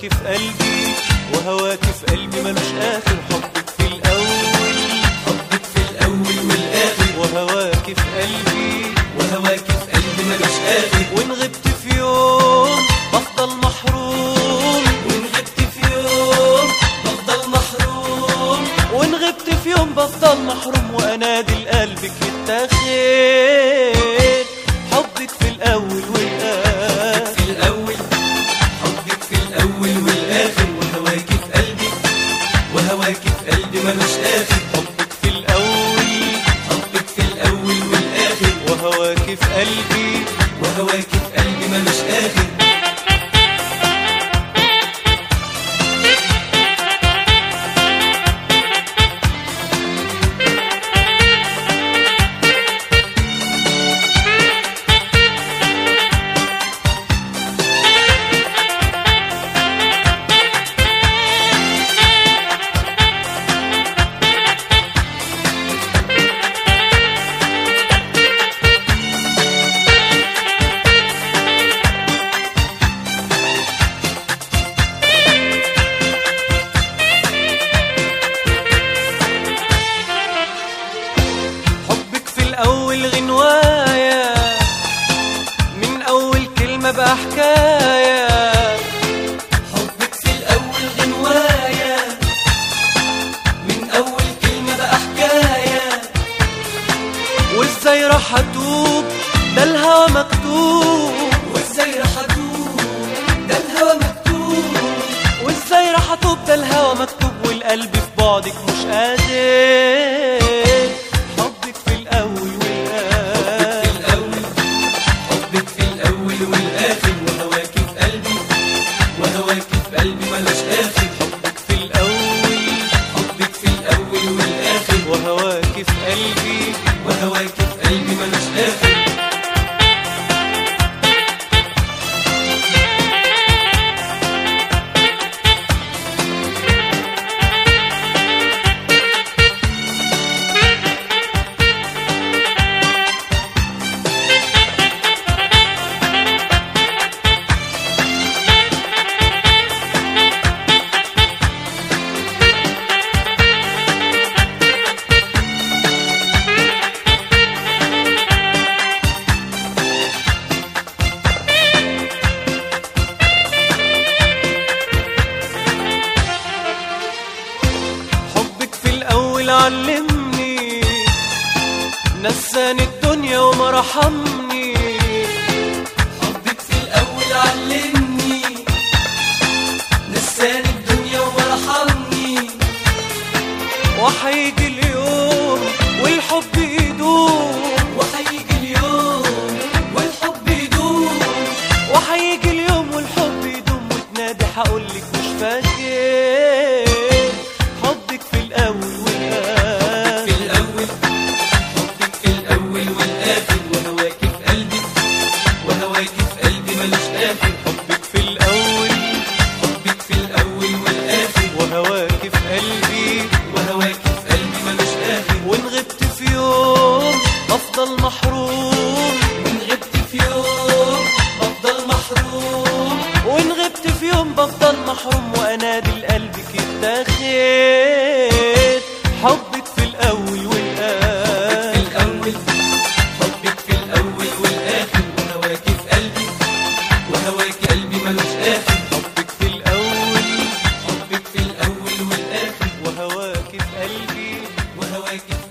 وهواكي في قلبي وهواكي في قلبي ملوش آخر. حبك في الأول حبك في الأول والآخر، وهواكي في قلبي وهواكي في قلبي ملوش آخر. وإن غبت في يوم بفضل محروم، وإن غبت في يوم بفضل محروم، وإن غبت في يوم بفضل محروم، وأنادي لقلبك يتاخد. حبك في الأول والآخر، في الأول حبك في الأول والآخر، وهواكي في قلبي وهواكي في قلبي ملوش آخر. حبك في الأول حبك في الأول والآخر، وهواكي في قلبي وهواكي في قلبي ملوش آخر. أول غنواية من أول كلمة بقى حكاية. حبك في الأول غنواية من أول كلمة بقى حكاية. وإزاي راح أتوب ده الهوى مكتوب، وإزاي راح أتوب ده الهوى مكتوب، وإزاي راح أتوب ده الهوى مكتوب، والقلب في بعدك مش قادر. حبك في الأول والآخر، وهواكي في قلبي وهواكي في قلبي ملوش آخر. حبك في الأول حبك في الأول والآخر، وهواكي في قلبي وهواكي في قلبي ملوش آخر. علمني نساني الدنيا وما رحمني. حبك في الأول علمني نساني الدنيا وما رحمني. وحيجي اليوم والحب يدوم، وحيجي اليوم والحب يدوم، وحيجي اليوم والحب يدوم، وتنادي هقولك مش فاكر. حبك في الأول حبك في الأول حبك في الأول والآخر، وهواكي في قلبي وهواكي في قلبي ملوش آخر. وإن غبت في يوم بفضل محروم، وإن غبت في يوم بفضل محروم، وإن غبت في يوم بفضل محروم، وأنادي لقلبك يتاخد. حبك في الأول والآخر، في الأول حبك في الأول والآخر، وهواكي في قلبي وهواكي قلبي ملوش آخر. حبك في الأول حبك في الأول والآخر، وهواكي في قلبي وهواكي